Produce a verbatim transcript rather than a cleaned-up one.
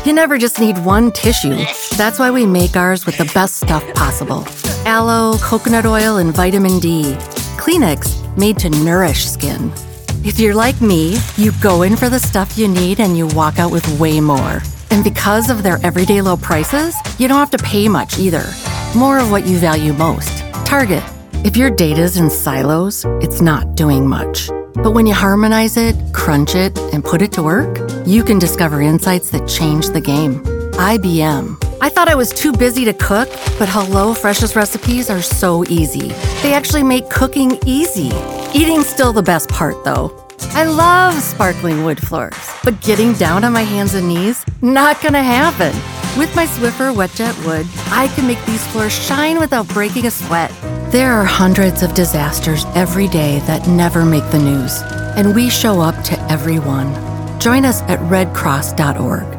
You never just need one tissue. That's why we make ours with the best stuff possible. Aloe, coconut oil, and vitamin D. Kleenex, made to nourish skin. If you're like me, you go in for the stuff you need and you walk out with way more. And because of their everyday low prices, you don't have to pay much either. More of what you value most. Target. If your data's in silos, it's not doing much. But when you harmonize it, crunch it, and put it to work, you can discover insights that change the game. I B M. I thought I was too busy to cook, but HelloFresh's recipes are so easy. They actually make cooking easy. Eating's still the best part, though. I love sparkling wood floors, but getting down on my hands and knees, not gonna happen. With my Swiffer WetJet Wood, I can make these floors shine without breaking a sweat. There are hundreds of disasters every day that never make the news, and we show up to every one. Join us at red cross dot org.